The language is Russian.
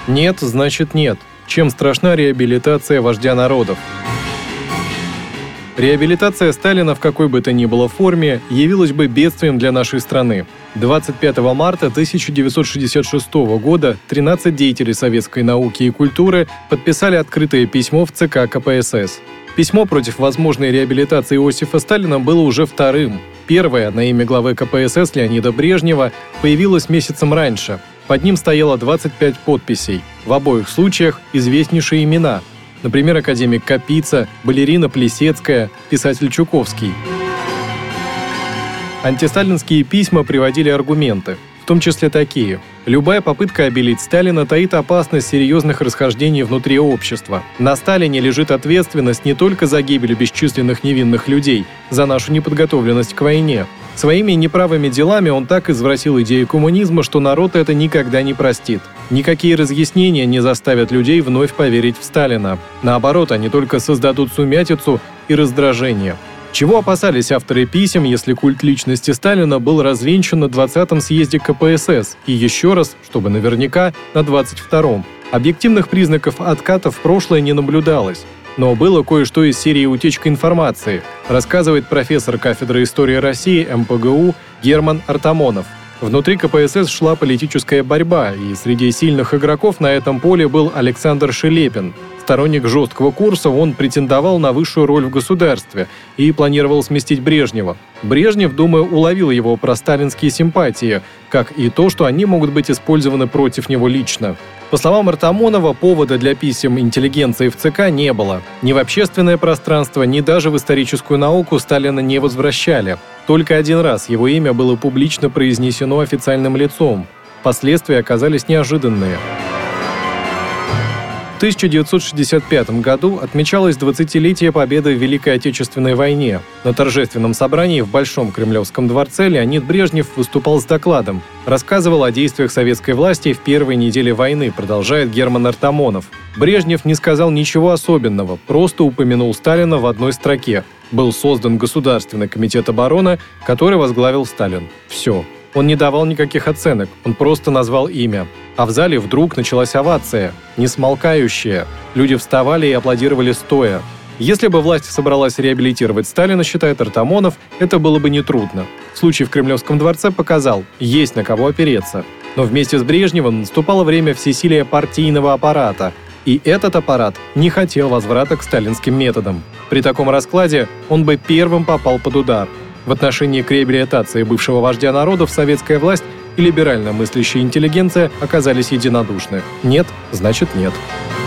Нет, значит нет. Чем страшна реабилитация вождя народов? Реабилитация Сталина в какой бы то ни было форме явилась бы бедствием для нашей страны. 25 марта 1966 года 13 деятелей советской науки и культуры подписали открытое письмо в ЦК КПСС. Письмо против возможной реабилитации Иосифа Сталина было уже вторым. Первое, на имя главы КПСС Леонида Брежнева, появилось месяцем раньше. Под ним стояло 25 подписей. В обоих случаях известнейшие имена. Например, академик Капица, балерина Плесецкая, писатель Чуковский. Антисталинские письма приводили аргументы, в том числе такие. Любая попытка обелить Сталина таит опасность серьезных расхождений внутри общества. На Сталине лежит ответственность не только за гибель бесчисленных невинных людей, за нашу неподготовленность к войне. Своими неправыми делами он так извратил идею коммунизма, что народ это никогда не простит. Никакие разъяснения не заставят людей вновь поверить в Сталина. Наоборот, они только создадут сумятицу и раздражение. Чего опасались авторы писем, если культ личности Сталина был развенчан на 20-м съезде КПСС и еще раз, чтобы наверняка, на 22-м? Объективных признаков отката в прошлое не наблюдалось. Но было кое-что из серии «Утечка информации», рассказывает профессор кафедры истории России МПГУ Герман Артамонов. Внутри КПСС шла политическая борьба, и среди сильных игроков на этом поле был Александр Шелепин. Сторонник жесткого курса, он претендовал на высшую роль в государстве и планировал сместить Брежнева. Брежнев, думаю, уловил его просталинские симпатии, как и то, что они могут быть использованы против него лично. По словам Артамонова, повода для писем интеллигенции в ЦК не было. Ни в общественное пространство, ни даже в историческую науку Сталина не возвращали. Только один раз его имя было публично произнесено официальным лицом. Последствия оказались неожиданные. В 1965 году отмечалось 20-летие победы в Великой Отечественной войне. На торжественном собрании в Большом Кремлевском дворце Леонид Брежнев выступал с докладом. Рассказывал о действиях советской власти в первой неделе войны, продолжает Герман Артамонов. Брежнев не сказал ничего особенного, просто упомянул Сталина в одной строке. Был создан Государственный комитет обороны, который возглавил Сталин. Все. Он не давал никаких оценок, он просто назвал имя. А в зале вдруг началась овация, несмолкающая. Люди вставали и аплодировали стоя. Если бы власть собралась реабилитировать Сталина, считает Артамонов, это было бы нетрудно. Случай в Кремлевском дворце показал, есть на кого опереться. Но вместе с Брежневым наступало время всесилия партийного аппарата. И этот аппарат не хотел возврата к сталинским методам. При таком раскладе он бы первым попал под удар. В отношении к реабилитации бывшего вождя народов советская власть и либерально мыслящая интеллигенция оказались единодушны. Нет, значит нет.